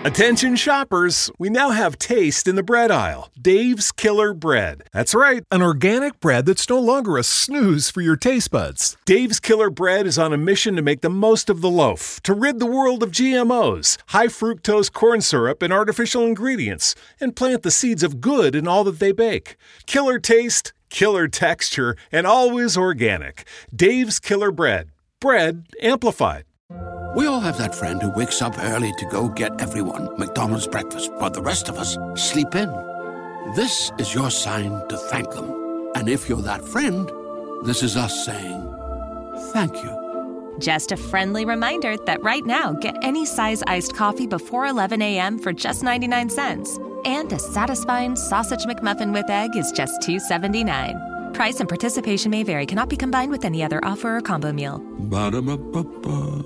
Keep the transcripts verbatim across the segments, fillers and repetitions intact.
Attention shoppers, we now have taste in the bread aisle. Dave's Killer Bread. That's right, an organic bread that's no longer a snooze for your taste buds. Dave's Killer Bread is on a mission to make the most of the loaf, to rid the world of G M Os, high fructose corn syrup, and artificial ingredients, and plant the seeds of good in all that they bake. Killer taste, killer texture, and always organic. Dave's Killer Bread. Bread amplified. We all have that friend who wakes up early to go get everyone McDonald's breakfast, while the rest of us sleep in. This is your sign to thank them. And if you're that friend, this is us saying thank you. Just a friendly reminder that right now, get any size iced coffee before eleven a.m. for just ninety-nine cents. And a satisfying sausage McMuffin with egg is just two seventy-nine. Price and participation may vary. Cannot be combined with any other offer or combo meal. Ba-da-ba-ba-ba.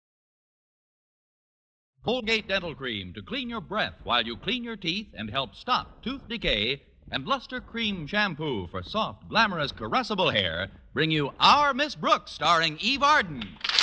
Colgate Dental Cream to clean your breath while you clean your teeth and help stop tooth decay, and Luster Cream Shampoo for soft, glamorous, caressable hair bring you Our Miss Brooks, starring Eve Arden.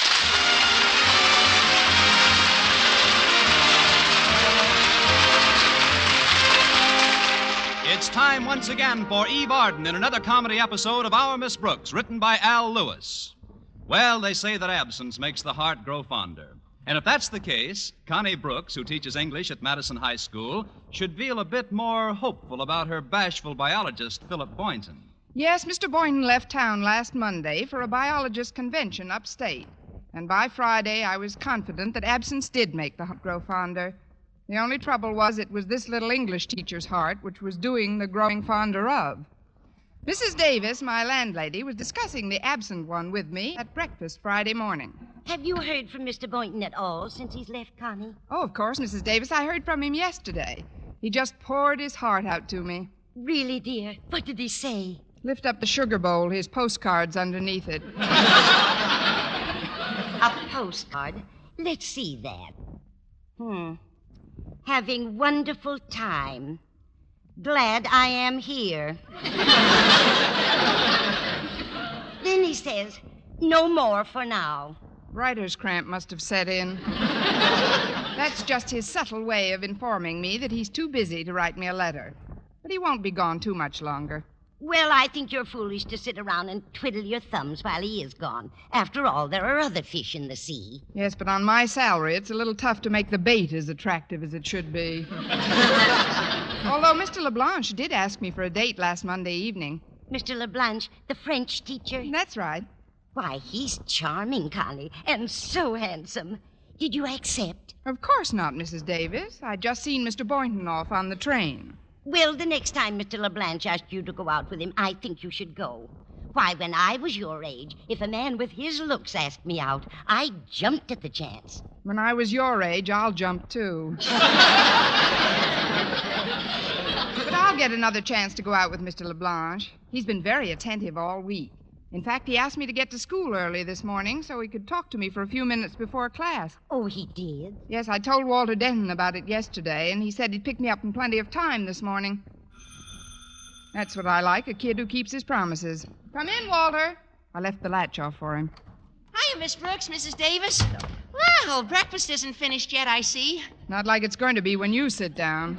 It's time once again for Eve Arden in another comedy episode of Our Miss Brooks, written by Al Lewis. Well, they say that absence makes the heart grow fonder. And if that's the case, Connie Brooks, who teaches English at Madison High School, should feel a bit more hopeful about her bashful biologist, Philip Boynton. Yes, Mister Boynton left town last Monday for a biologist convention upstate. And by Friday, I was confident that absence did make the heart grow fonder. The only trouble was it was this little English teacher's heart which was doing the growing fonder of. Missus Davis, my landlady, was discussing the absent one with me at breakfast Friday morning. Have you heard from Mister Boynton at all since he's left, Connie? Oh, of course, Missus Davis. I heard from him yesterday. He just poured his heart out to me. Really, dear? What did he say? Lift up the sugar bowl, his postcard's underneath it. A postcard? Let's see that. Hmm. Having wonderful time. Glad I am here. Then he says, no more for now. Writer's cramp must have set in. That's just his subtle way of informing me that he's too busy to write me a letter. But he won't be gone too much longer. Well, I think you're foolish to sit around and twiddle your thumbs while he is gone. After all, there are other fish in the sea. Yes, but on my salary, it's a little tough to make the bait as attractive as it should be. Although Mister LeBlanche did ask me for a date last Monday evening. Mister LeBlanche, the French teacher? That's right. Why, he's charming, Connie, and so handsome. Did you accept? Of course not, Missus Davis. I just seen Mister Boynton off on the train. Well, the next time Mister LeBlanche asked you to go out with him, I think you should go. Why, when I was your age, if a man with his looks asked me out, I jumped at the chance. When I was your age, I'll jump, too. But I'll get another chance to go out with Mister LeBlanche. He's been very attentive all week. In fact, he asked me to get to school early this morning so he could talk to me for a few minutes before class. Oh, he did? Yes, I told Walter Denton about it yesterday, and he said he'd pick me up in plenty of time this morning. That's what I like, a kid who keeps his promises. Come in, Walter. I left the latch off for him. Hiya, Miss Brooks, Missus Davis. Well, breakfast isn't finished yet, I see. Not like it's going to be when you sit down.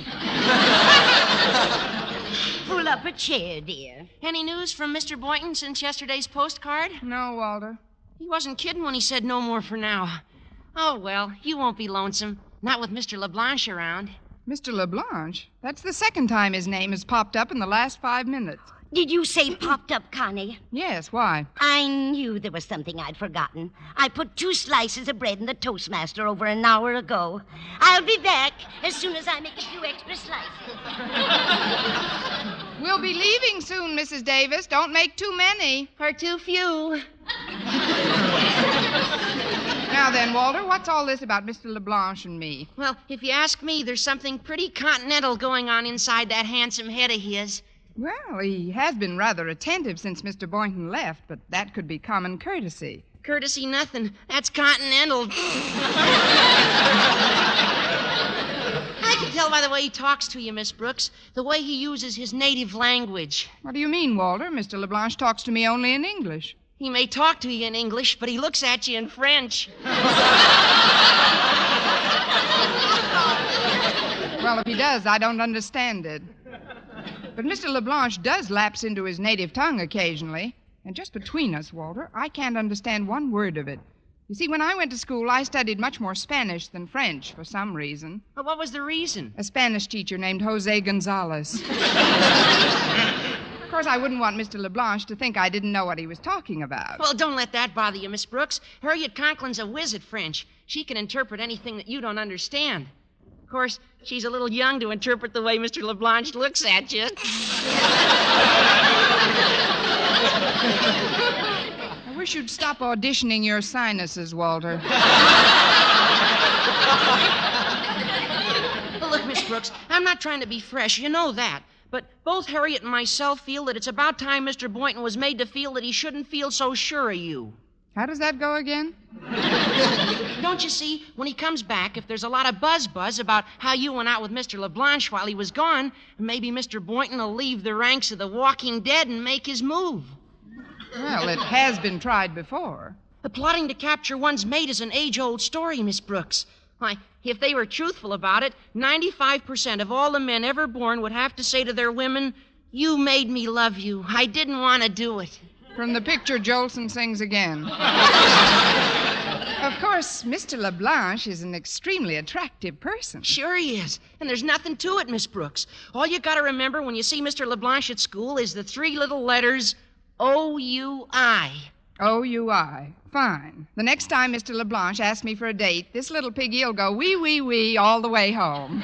Pull up a chair, dear. Any news from Mister Boynton since yesterday's postcard? No, Walter. He wasn't kidding when he said no more for now. Oh, well, you won't be lonesome. Not with Mister LeBlanche around. Mister LeBlanche? That's the second time his name has popped up in the last five minutes. Did you say popped up, Connie? Yes, why? I knew there was something I'd forgotten. I put two slices of bread in the Toastmaster over an hour ago. I'll be back as soon as I make a few extra slices. We'll be leaving soon, Missus Davis. Don't make too many. Or too few. Now then, Walter, what's all this about Mister LeBlanche and me? Well, if you ask me, there's something pretty continental going on inside that handsome head of his. Well, he has been rather attentive since Mister Boynton left, but that could be common courtesy. Courtesy nothing. That's continental. I can tell by the way he talks to you, Miss Brooks, the way he uses his native language. What do you mean, Walter? Mister LeBlanche talks to me only in English. He may talk to you in English, but he looks at you in French. if he does, I don't understand it. But Mister LeBlanche does lapse into his native tongue occasionally. And just between us, Walter, I can't understand one word of it. You see, when I went to school, I studied much more Spanish than French for some reason. But what was the reason? A Spanish teacher named Jose Gonzalez. Of course, I wouldn't want Mister LeBlanche to think I didn't know what he was talking about. Well, don't let that bother you, Miss Brooks. Harriet Conklin's a whiz at French. She can interpret anything that you don't understand. Of course, she's a little young to interpret the way Mister LeBlanche looks at you. I wish you'd stop auditioning your sinuses, Walter. Well, look, Miss Brooks, I'm not trying to be fresh. You know that. But both Harriet and myself feel that it's about time Mister Boynton was made to feel that he shouldn't feel so sure of you. How does that go again? Don't you see, when he comes back, if there's a lot of buzz-buzz about how you went out with Mister LeBlanche while he was gone, maybe Mister Boynton will leave the ranks of the Walking Dead and make his move. Well, it has been tried before. The plotting to capture one's mate is an age-old story, Miss Brooks. Why, if they were truthful about it, ninety-five percent of all the men ever born would have to say to their women, "You made me love you. I didn't want to do it." From the picture, Jolson sings again. Of course, Mister LeBlanche is an extremely attractive person. Sure he is. And there's nothing to it, Miss Brooks. All you got to remember when you see Mister LeBlanche at school is the three little letters O U I. O U I. Fine. The next time Mister LeBlanche asks me for a date, this little piggy will go wee, wee, wee all the way home.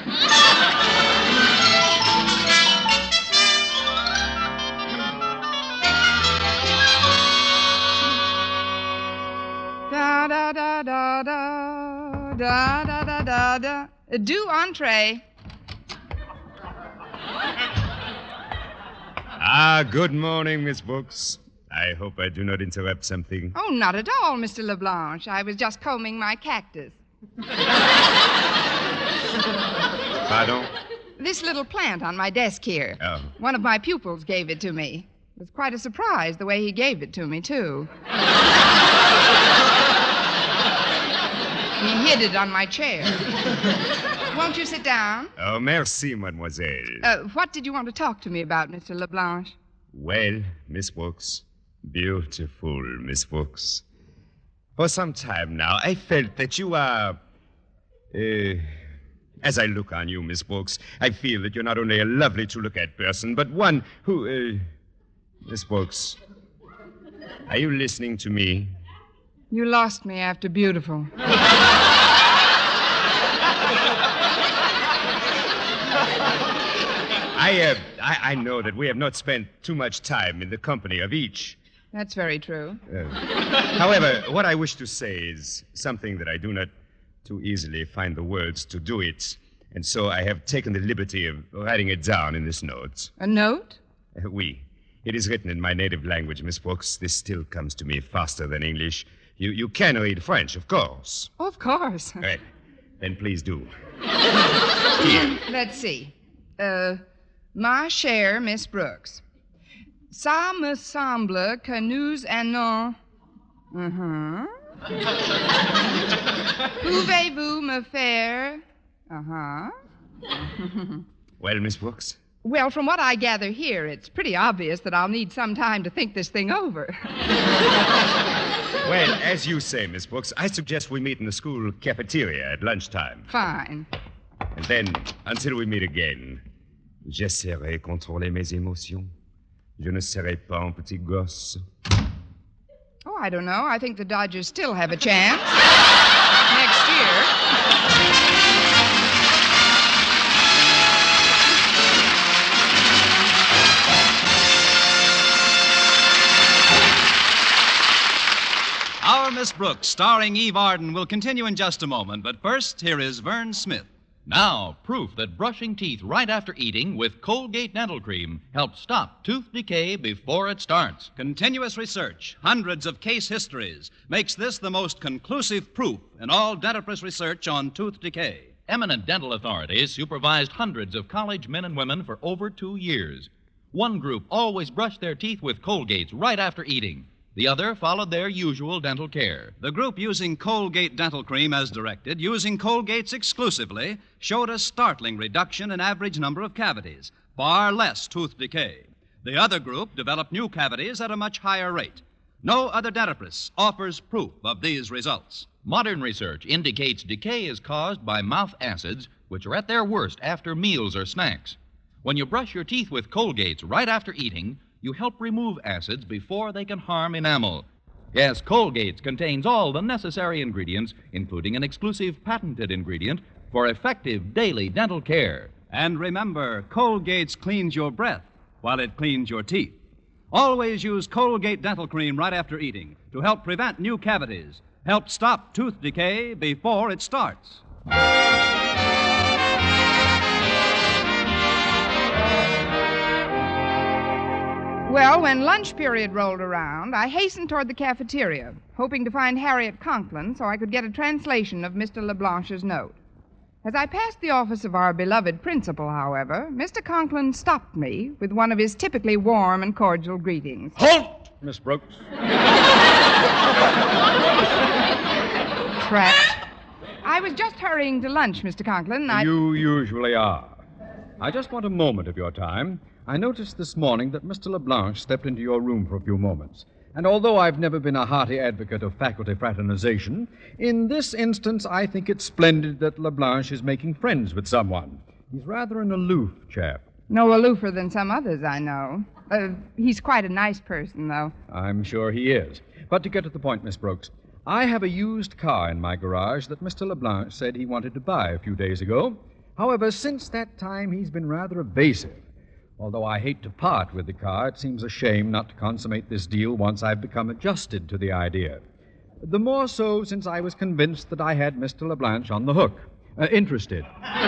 Da da da da da da da da da da. Do entree. Ah, good morning, Miss Brooks. I hope I do not interrupt something. Oh, not at all, Mister LeBlanche. I was just combing my cactus. Pardon? This little plant on my desk here. Oh. One of my pupils gave it to me. It was quite a surprise the way he gave it to me, too. He hid it on my chair. Won't you sit down? Oh, merci, mademoiselle. Uh, what did you want to talk to me about, Mister LeBlanche? Well, Miss Brooks, beautiful Miss Brooks. For some time now, I felt that you are... Uh, as I look on you, Miss Brooks, I feel that you're not only a lovely to look at person, but one who... Uh, Miss Brooks, are you listening to me? You lost me after beautiful. I, uh, I, I know that we have not spent too much time in the company of each. That's very true. Uh, however, what I wish to say is something that I do not too easily find the words to do it. And so I have taken the liberty of writing it down in this note. A note? Uh, oui. It is written in my native language, Miss Brooks. This still comes to me faster than English. You, you can read French, of course. Of course. Right. Then please do. Here. Let's see. Uh... Ma chère Miss Brooks, ça me semble que nous allons... Uh-huh. Pouvez-vous me faire... Uh-huh. Well, Miss Brooks? Well, from what I gather here, it's pretty obvious that I'll need some time to think this thing over. Well, as you say, Miss Brooks, I suggest we meet in the school cafeteria at lunchtime. Fine. And then, until we meet again... J'essaierai contrôler mes émotions. Je ne serai pas un petit gosse. Oh, I don't know. I think the Dodgers still have a chance. Next year. Our Miss Brooks, starring Eve Arden, will continue in just a moment. But first, here is Vern Smith. Now, proof that brushing teeth right after eating with Colgate Dental Cream helps stop tooth decay before it starts. Continuous research, hundreds of case histories, makes this the most conclusive proof in all dentifrice research on tooth decay. Eminent dental authorities supervised hundreds of college men and women for over two years. One group always brushed their teeth with Colgates right after eating. The other followed their usual dental care. The group using Colgate Dental Cream as directed, using Colgate's exclusively, showed a startling reduction in average number of cavities, far less tooth decay. The other group developed new cavities at a much higher rate. No other dentifrice offers proof of these results. Modern research indicates decay is caused by mouth acids, which are at their worst after meals or snacks. When you brush your teeth with Colgates right after eating, you help remove acids before they can harm enamel. Yes, Colgates contains all the necessary ingredients, including an exclusive patented ingredient for effective daily dental care. And remember, Colgate's cleans your breath while it cleans your teeth. Always use Colgate Dental Cream right after eating to help prevent new cavities, help stop tooth decay before it starts. Well, when lunch period rolled around, I hastened toward the cafeteria, hoping to find Harriet Conklin so I could get a translation of Mister LeBlanche's note. As I passed the office of our beloved principal, however, Mister Conklin stopped me with one of his typically warm and cordial greetings. Halt, Miss Brooks. Trapped. I was just hurrying to lunch, Mister Conklin. I... You usually are. I just want a moment of your time. I noticed this morning that Mister LeBlanche stepped into your room for a few moments. And although I've never been a hearty advocate of faculty fraternization, in this instance I think it's splendid that LeBlanche is making friends with someone. He's rather an aloof chap. No aloofer than some others I know. Uh, he's quite a nice person, though. I'm sure he is. But to get to the point, Miss Brooks, I have a used car in my garage that Mister LeBlanche said he wanted to buy a few days ago. However, since that time, he's been rather evasive. Although I hate to part with the car, it seems a shame not to consummate this deal once I've become adjusted to the idea. The more so since I was convinced that I had Mister LeBlanche on the hook. Uh, interested.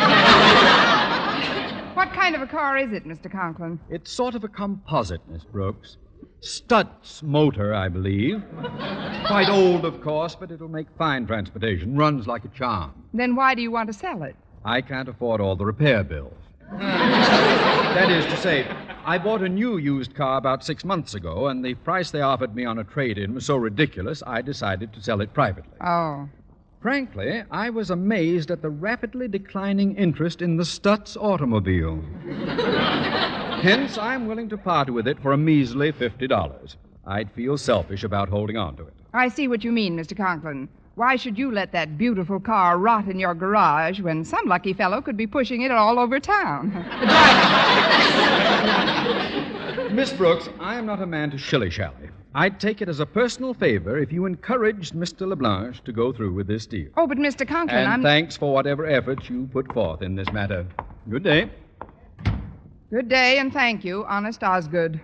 What kind of a car is it, Mister Conklin? It's sort of a composite, Miss Brooks. Stutz motor, I believe. Quite old, of course, but it'll make fine transportation. Runs like a charm. Then why do you want to sell it? I can't afford all the repair bills. That is to say, I bought a new used car about six months ago, and the price they offered me on a trade-in was so ridiculous, I decided to sell it privately. Oh. Frankly, I was amazed at the rapidly declining interest in the Stutz automobile. Hence, I'm willing to part with it for a measly fifty dollars. I'd feel selfish about holding on to it. I see what you mean, Mister Conklin. Why should you let that beautiful car rot in your garage when some lucky fellow could be pushing it all over town? Miss Brooks, I am not a man to shilly-shally. I'd take it as a personal favor if you encouraged Mister LeBlanche to go through with this deal. Oh, but Mister Conklin, and I'm... thanks for whatever efforts you put forth in this matter. Good day. Good day, and thank you, honest Osgood.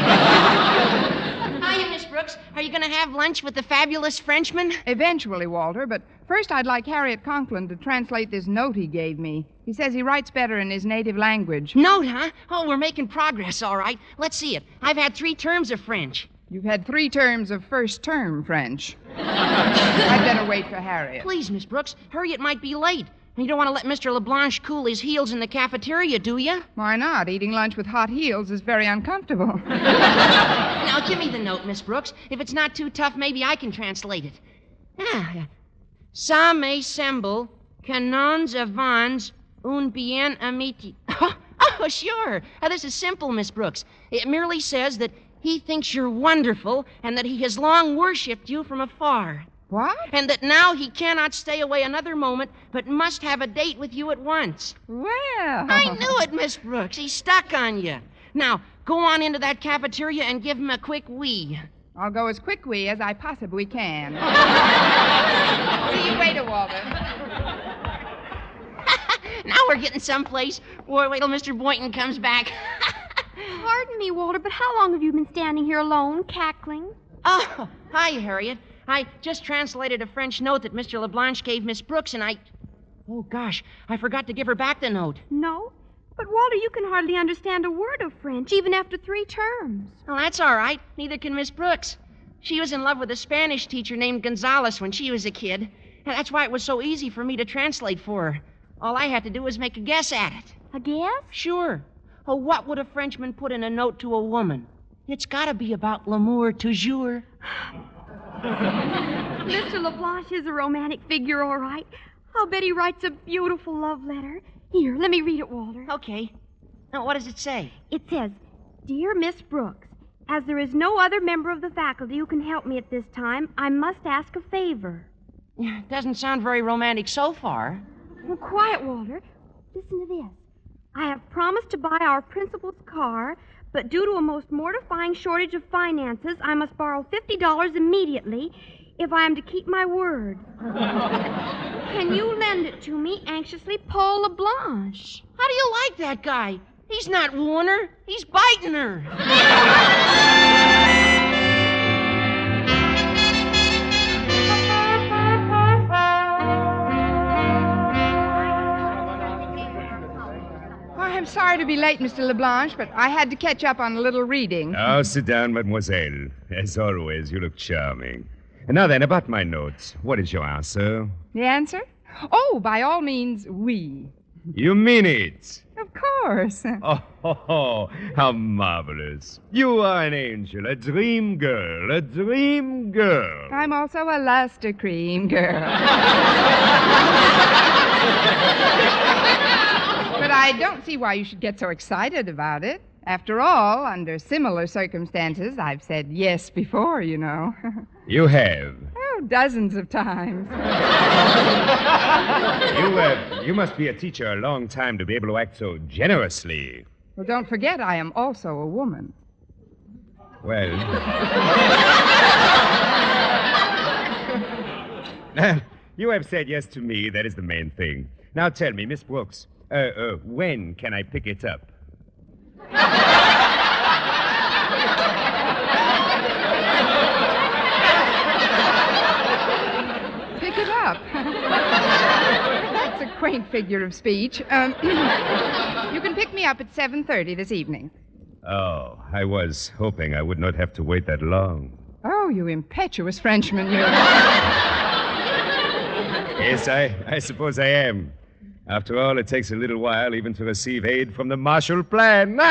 Hiya, Miss Brooks. Are you going to have lunch with the fabulous Frenchman? Eventually, Walter, but first I'd like Harriet Conklin to translate this note he gave me. He says he writes better in his native language. Note, huh? Oh, we're making progress, all right. Let's see it. I've had three terms of French. You've had three terms of first-term French. I'd better wait for Harriet. Please, Miss Brooks, hurry. It might be late. You don't want to let Mister LeBlanche cool his heels in the cafeteria, do you? Why not? Eating lunch with hot heels is very uncomfortable. Now, give me the note, Miss Brooks. If it's not too tough, maybe I can translate it. Ah, ça me semble que nous avons un bien amitié. Oh, sure. Now, this is simple, Miss Brooks. It merely says that he thinks you're wonderful and that he has long worshipped you from afar. What? And that now he cannot stay away another moment, but must have a date with you at once. Well. I knew it, Miss Brooks. He's stuck on you. Now, go on into that cafeteria and give him a quick wee. I'll go as quickly as I possibly can. See you later, Walter. Now we're getting someplace. Wait till Mister Boynton comes back. Pardon me, Walter, but how long have you been standing here alone, cackling? Oh, hi, Harriet. I just translated a French note that Mister LeBlanche gave Miss Brooks, and I... Oh, gosh, I forgot to give her back the note. No? But, Walter, you can hardly understand a word of French, even after three terms. Well, that's all right. Neither can Miss Brooks. She was in love with a Spanish teacher named Gonzales when she was a kid, and that's why it was so easy for me to translate for her. All I had to do was make a guess at it. A guess? Sure. Oh, what would a Frenchman put in a note to a woman? It's got to be about l'amour toujours. Mister LeBlanc is a romantic figure, all right. I'll bet he writes a beautiful love letter. Here, let me read it, Walter. Okay. Now, what does it say? It says, Dear Miss Brooks, as there is no other member of the faculty who can help me at this time, I must ask a favor. It doesn't sound very romantic so far. Well, quiet, Walter. Listen to this. I have promised to buy our principal's car, but due to a most mortifying shortage of finances, I must borrow fifty dollars immediately if I am to keep my word. Can you lend it to me? Anxiously, Paul LeBlanche. How do you like that guy? He's not wooing her. He's biting her. I'm sorry to be late, Mister LeBlanche, but I had to catch up on a little reading. Oh, sit down, mademoiselle. As always, you look charming. And now then, about my notes. What is your answer? The answer? Oh, by all means, oui. You mean it? Of course. Oh, ho, ho, how marvelous. You are an angel, a dream girl, a dream girl. I'm also a luster cream girl. But I don't see why you should get so excited about it. After all, under similar circumstances, I've said yes before, you know. You have? Oh, dozens of times. You, uh, you must be a teacher a long time to be able to act so generously. Well, don't forget, I am also a woman. Well... You have said yes to me. That is the main thing. Now tell me, Miss Brooks, uh, uh, when can I pick it up? Pick it up? That's a quaint figure of speech. Um, you can pick me up at seven thirty this evening. Oh, I was hoping I would not have to wait that long. Oh, you impetuous Frenchman, you. Yes, I, I suppose I am. After all, it takes a little while even to receive aid from the Marshall Plan. Oh,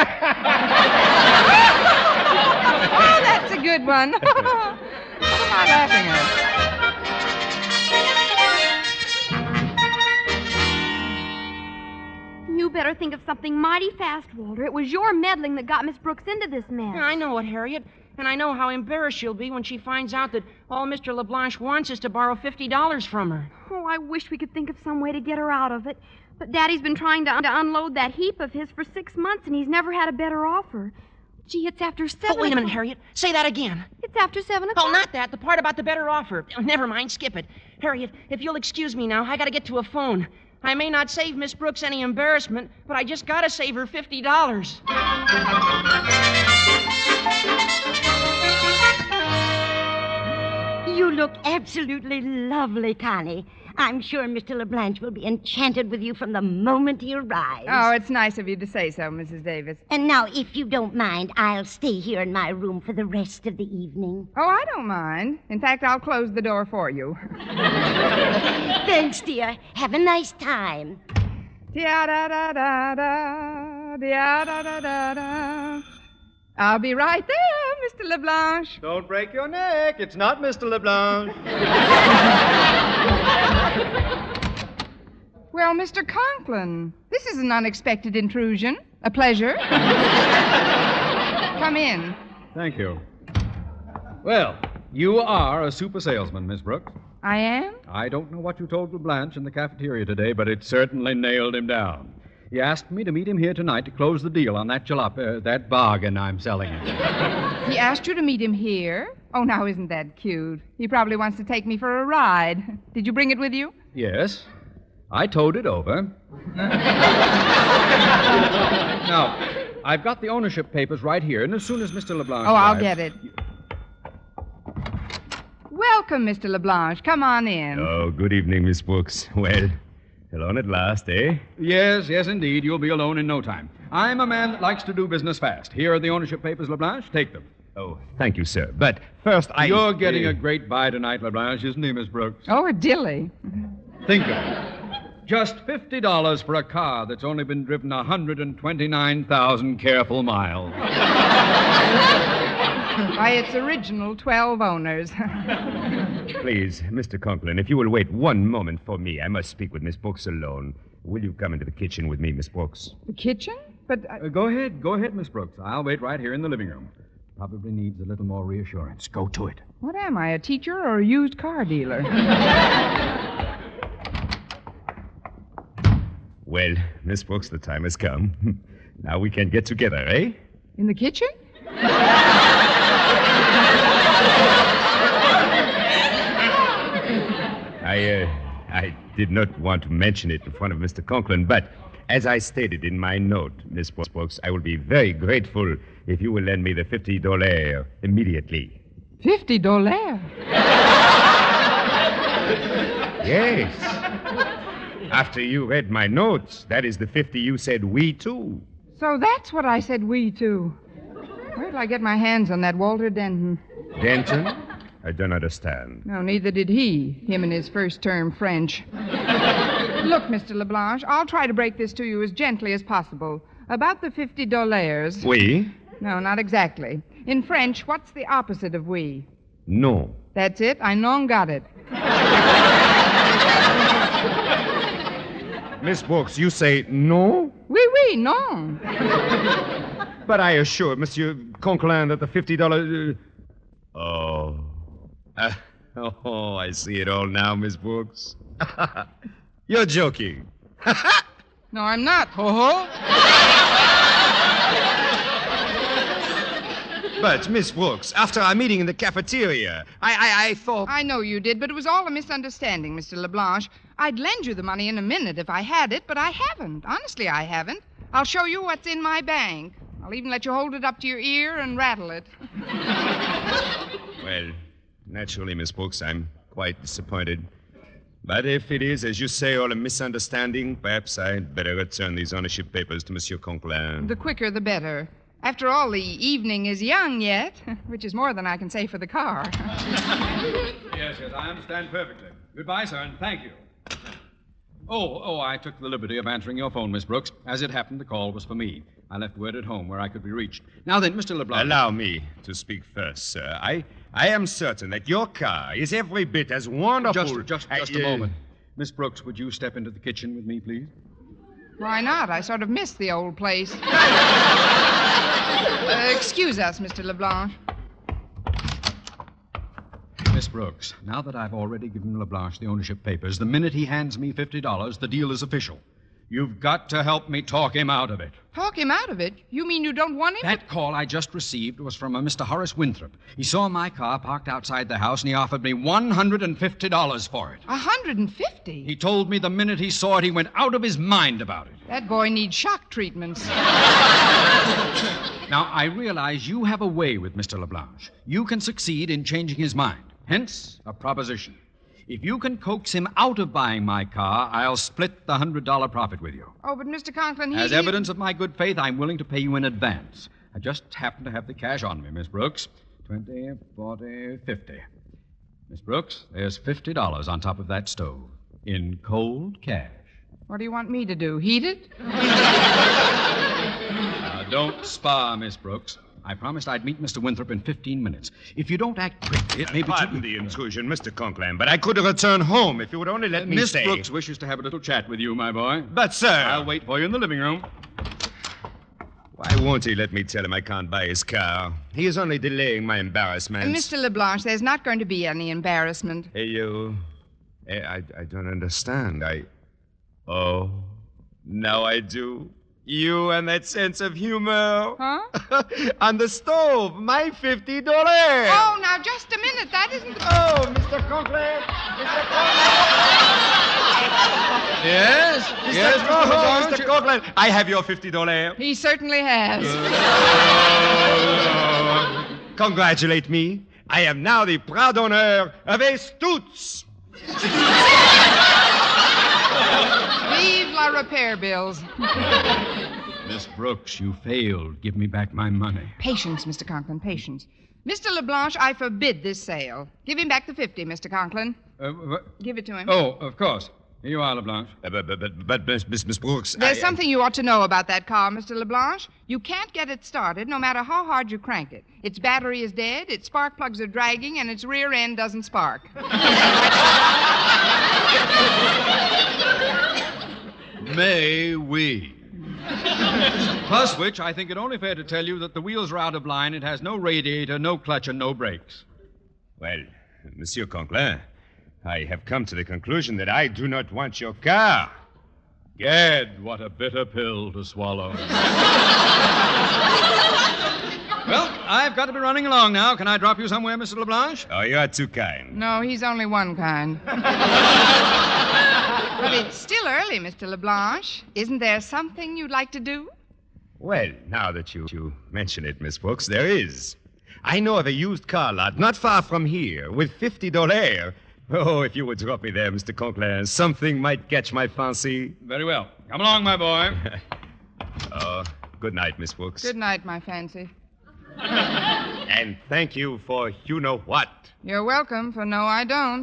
that's a good one. What am I laughing at? You better think of something mighty fast, Walter. It was your meddling that got Miss Brooks into this mess. Yeah, I know it, Harriet. And I know how embarrassed she'll be when she finds out that all Mister LeBlanche wants is to borrow fifty dollars from her. Oh, I wish we could think of some way to get her out of it. But Daddy's been trying to, to unload that heap of his for six months, and he's never had a better offer. Gee, it's after seven. Oh, wait a minute, Harriet. Say that again. It's after seven o'clock. Oh, not that. The part about the better offer. Oh, never mind. Skip it. Harriet, if you'll excuse me now, I got to get to a phone. I may not save Miss Brooks any embarrassment, but I just got to save her fifty dollars. You look absolutely lovely, Connie. I'm sure Mister LeBlanche will be enchanted with you from the moment he arrives. Oh, it's nice of you to say so, Missus Davis. And now, if you don't mind, I'll stay here in my room for the rest of the evening. Oh, I don't mind. In fact, I'll close the door for you. Thanks, dear. Have a nice time. Dia-da-da-da-da, dia-da-da-da-da. I'll be right there, Mister LeBlanche. Don't break your neck. It's not Mister LeBlanche. Well, Mister Conklin, this is an unexpected intrusion. A pleasure. Come in. Thank you. Well, you are a super salesman, Miss Brooks. I am? I don't know what you told LeBlanche in the cafeteria today, but it certainly nailed him down. He asked me to meet him here tonight to close the deal on that jalop, uh, that bargain I'm selling him. He asked you to meet him here? Oh, now, isn't that cute? He probably wants to take me for a ride. Did you bring it with you? Yes. I towed it over. Now, I've got the ownership papers right here, and as soon as Mister LeBlanche Oh, I'll arrives... get it. Welcome, Mister LeBlanche. Come on in. Oh, good evening, Miss Brooks. Well, alone at last, eh? Yes, yes, indeed. You'll be alone in no time. I'm a man that likes to do business fast. Here are the ownership papers, LeBlanche. Take them. Oh, thank you, sir. But first, I... You're getting a great buy tonight, LeBlanche, isn't he, Miss Brooks? Oh, a dilly. Think of it. Just fifty dollars for a car that's only been driven one hundred twenty-nine thousand careful miles. by its original twelve owners. Please, Mister Conklin, if you will wait one moment for me, I must speak with Miss Brooks alone. Will you come into the kitchen with me, Miss Brooks? The kitchen? But I... Uh, go ahead. Go ahead, Miss Brooks. I'll wait right here in the living room. Probably needs a little more reassurance. Go to it. What am I, a teacher or a used car dealer? Well, Miss Brooks, the time has come. Now we can get together, eh? In the kitchen? I, uh, I did not want to mention it in front of Mister Conklin, but as I stated in my note, Miss Brooks, I will be very grateful if you will lend me the fifty dollars immediately. Fifty dollars? Yes. After you read my notes, that is the fifty you said we too. So that's what I said we too. Where till I get my hands on that Walter Denton? Denton? I don't understand. No, neither did he, him and his first term French. Look, Mister LeBlanche, I'll try to break this to you as gently as possible. About the fifty dollars. Oui? No, not exactly. In French, what's the opposite of oui? No. That's it. I non got it. Miss Brooks, you say no? Oui, oui, non. But I assure Monsieur Conklin that the fifty dollars... Uh... Oh. Uh, oh, I see it all now, Miss Brooks. You're joking. No, I'm not. Ho-ho. But, Miss Brooks, after our meeting in the cafeteria, I, I, I thought... I know you did, but it was all a misunderstanding, Mister LeBlanche. I'd lend you the money in a minute if I had it, but I haven't. Honestly, I haven't. I'll show you what's in my bank. I'll even let you hold it up to your ear and rattle it. Well, naturally, Miss Brooks, I'm quite disappointed. But if it is, as you say, all a misunderstanding, perhaps I'd better return these ownership papers to Monsieur Conklin. The quicker, the better. After all, the evening is young yet, which is more than I can say for the car. Yes, yes, I understand perfectly. Goodbye, sir, and thank you. Oh, oh, I took the liberty of answering your phone, Miss Brooks. As it happened, the call was for me. I left word at home where I could be reached. Now then, Mister LeBlanc. Allow me to speak first, sir. I, I am certain that your car is every bit as wonderful... Just, just, just I, a uh, moment. Miss Brooks, would you step into the kitchen with me, please? Why not? I sort of miss the old place. uh, excuse us, Mister LeBlanc. Miss Brooks, now that I've already given LeBlanche the ownership papers, the minute he hands me fifty dollars, the deal is official. You've got to help me talk him out of it. Talk him out of it? You mean you don't want him That to... call I just received was from a Mister Horace Winthrop. He saw my car parked outside the house, and he offered me one hundred fifty dollars for it. one hundred fifty? He told me the minute he saw it, he went out of his mind about it. That boy needs shock treatments. Now, I realize you have a way with Mister LeBlanche. You can succeed in changing his mind. Hence, a proposition. If you can coax him out of buying my car, I'll split the one hundred dollars profit with you. Oh, but Mister Conklin, he... As evidence of my good faith, I'm willing to pay you in advance. I just happen to have the cash on me, Miss Brooks. Twenty, forty, fifty. Miss Brooks, there's fifty dollars on top of that stove. In cold cash. What do you want me to do, heat it? Now, don't spar, Miss Brooks. I promised I'd meet Mister Winthrop in fifteen minutes. If you don't act quickly, it may be Pardon too... the intrusion, Mister Conklin, but I could return home if you would only let Uh, me Miss stay. Brooks wishes to have a little chat with you, my boy. But, sir... I'll wait for you in the living room. Why won't he let me tell him I can't buy his car? He is only delaying my embarrassment. Uh, Mister LeBlanche, there's not going to be any embarrassment. Hey, you... Hey, I, I don't understand. I... Oh, now I do. You and that sense of humor. Huh? On the stove, my fifty dollars. Oh, now, just a minute. That isn't... Oh, Mister Conklin. Mister Conklin. Yes? Mister Yes, Conklin. Mister Mister Conklin. I have your fifty dollars. He certainly has. Congratulate me. I am now the proud owner of a Stutz. Vive la repair bills. Miss Brooks, you failed. Give me back my money. Patience, Mister Conklin, patience. Mister LeBlanche, I forbid this sale. Give him back the fifty, Mister Conklin. Uh, wh- Give it to him. oh, of course. Here you are, LeBlanche. Uh, but, but, but, but Miss, Miss, Miss Brooks... There's I, something you ought to know about that car, Mister LeBlanche. You can't get it started no matter how hard you crank it. Its battery is dead, its spark plugs are dragging, and its rear end doesn't spark. May we? Plus which, I think it only fair to tell you that the wheels are out of line. It has no radiator, no clutch, and no brakes. Well, Monsieur Conklin, I have come to the conclusion that I do not want your car. Gad, what a bitter pill to swallow. Well, I've got to be running along now. Can I drop you somewhere, Mister LeBlanche? Oh, you are too kind. No, he's only one kind. But it's still early, Mister LeBlanche. Isn't there something you'd like to do? Well, now that you, you mention it, Miss Brooks, there is. I know of a used car lot not far from here with fifty dollars. Oh, if you would drop me there, Mister Conklin, something might catch my fancy. Very well. Come along, my boy. Oh, good night, Miss Brooks. Good night, my fancy. And thank you for you know what. You're welcome, for no, I don't.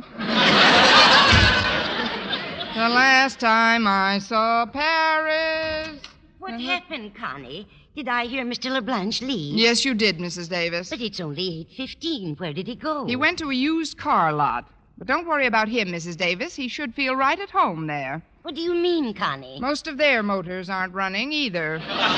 The last time I saw Paris... What happened, Connie? Did I hear Mister LeBlanche leave? Yes, you did, Missus Davis. But it's only eight fifteen. Where did he go? He went to a used car lot. But don't worry about him, Missus Davis. He should feel right at home there. What do you mean, Connie? Most of their motors aren't running either.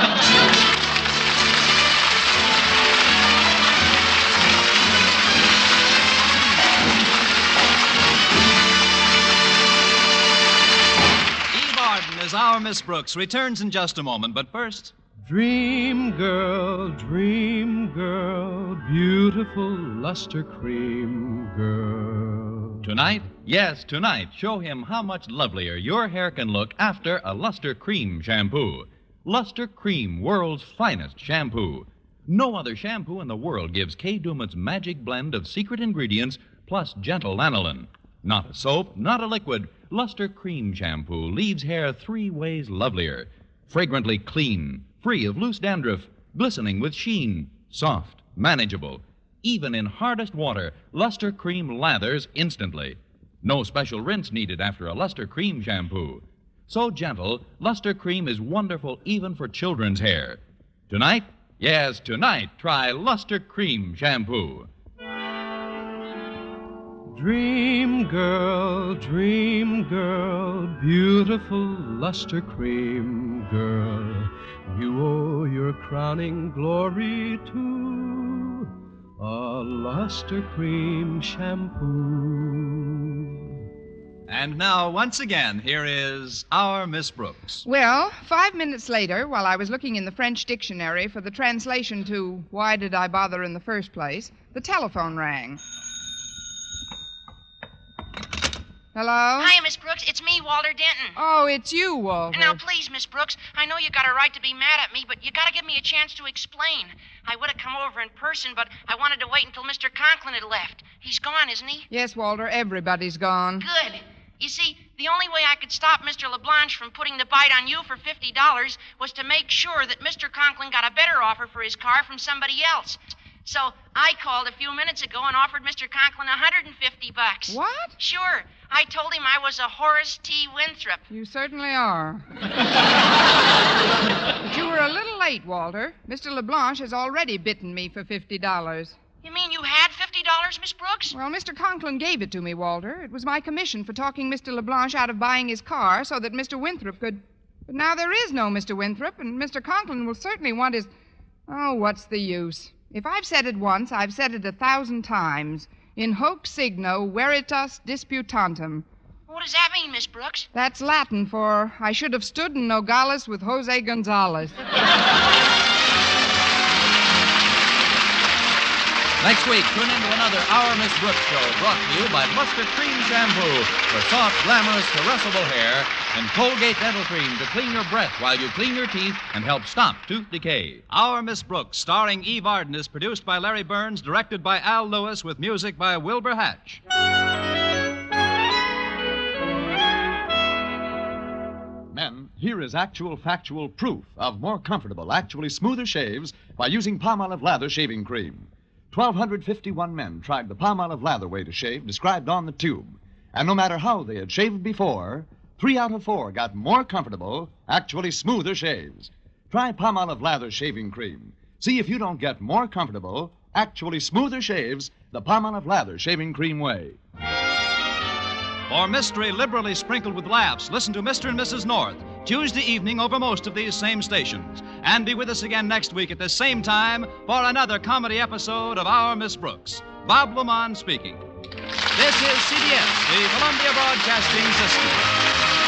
As our Miss Brooks returns in just a moment, but first... Dream girl, dream girl, beautiful luster cream girl. Tonight, yes, tonight, show him how much lovelier your hair can look after a Luster Cream shampoo. Luster Cream, world's finest shampoo. No other shampoo in the world gives Kay Daumit's magic blend of secret ingredients plus gentle lanolin. Not a soap, not a liquid. Luster Cream Shampoo leaves hair three ways lovelier. Fragrantly clean, free of loose dandruff, glistening with sheen, soft, manageable. Even in hardest water, Luster Cream lathers instantly. No special rinse needed after a Luster Cream shampoo. So gentle, Luster Cream is wonderful even for children's hair. Tonight, yes, tonight, try Luster Cream Shampoo. Dream girl, dream girl, beautiful luster cream girl. You owe your crowning glory to a luster cream shampoo. And now, once again, here is our Miss Brooks. Well, five minutes later, while I was looking in the French dictionary for the translation to why did I bother in the first place, the telephone rang. Hello? Hi, Miss Brooks. It's me, Walter Denton. Oh, it's you, Walter. Now, please, Miss Brooks, I know you got a right to be mad at me, but you got to give me a chance to explain. I would have come over in person, but I wanted to wait until Mister Conklin had left. He's gone, isn't he? Yes, Walter, everybody's gone. Good. You see, the only way I could stop Mister LeBlanche from putting the bite on you for fifty dollars was to make sure that Mister Conklin got a better offer for his car from somebody else. So I called a few minutes ago and offered Mister Conklin one hundred fifty bucks. What? Sure. I told him I was a Horace T. Winthrop. You certainly are. But you were a little late, Walter. Mister LeBlanche has already bitten me for fifty dollars. You mean you had fifty dollars, Miss Brooks? Well, Mister Conklin gave it to me, Walter. It was my commission for talking Mister LeBlanche out of buying his car so that Mister Winthrop could... But now there is no Mister Winthrop, and Mister Conklin will certainly want his... Oh, what's the use? If I've said it once, I've said it a thousand times. In hoc signo veritas disputantem. What does that mean, Miss Brooks? That's Latin for I should have stood in Nogales with Jose Gonzalez. Next week, tune into another Our Miss Brooks show brought to you by Luster Cream Shampoo for soft, glamorous, caressable hair and Colgate Dental Cream to clean your breath while you clean your teeth and help stop tooth decay. Our Miss Brooks, starring Eve Arden, is produced by Larry Burns, directed by Al Lewis, with music by Wilbur Hatch. Men, here is actual factual proof of more comfortable, actually smoother shaves by using Palmolive Lather Shaving Cream. one thousand two hundred fifty-one men tried the Palmolive Lather way to shave described on the tube. And no matter how they had shaved before, Three out of four got more comfortable, actually smoother shaves. Try Palmolive Lather Shaving Cream. See if you don't get more comfortable, actually smoother shaves the Palmolive Lather Shaving Cream way. For mystery liberally sprinkled with laughs, listen to Mister and Missus North, Tuesday evening over most of these same stations. And be with us again next week at the same time for another comedy episode of Our Miss Brooks. Bob Lamont speaking. This is C B S, the Columbia Broadcasting System.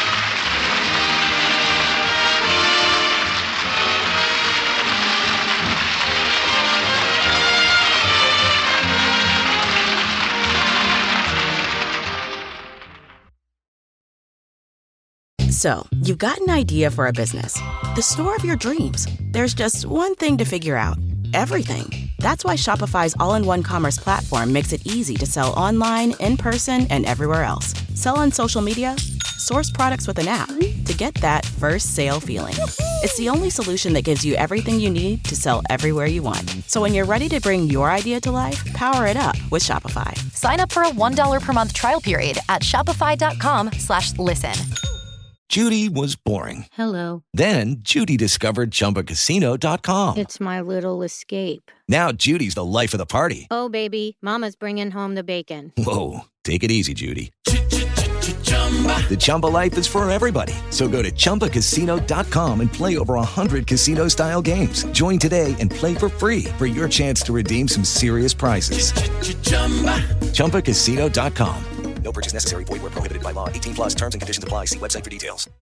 So, you've got an idea for a business. The store of your dreams. There's just one thing to figure out. Everything. That's why Shopify's all-in-one commerce platform makes it easy to sell online, in person, and everywhere else. Sell on social media, source products with an app to get that first sale feeling. It's the only solution that gives you everything you need to sell everywhere you want. So when you're ready to bring your idea to life, power it up with Shopify. Sign up for a one dollar per month trial period at shopify.com slash listen. Judy was boring. Hello. Then Judy discovered Chumba Casino dot com. It's my little escape. Now Judy's the life of the party. Oh, baby, mama's bringing home the bacon. Whoa, take it easy, Judy. The Chumba life is for everybody. So go to Chumba Casino dot com and play over one hundred casino-style games. Join today and play for free for your chance to redeem some serious prizes. Chumba Casino dot com. No purchase necessary. Void where prohibited by law. eighteen plus terms and conditions apply. See website for details.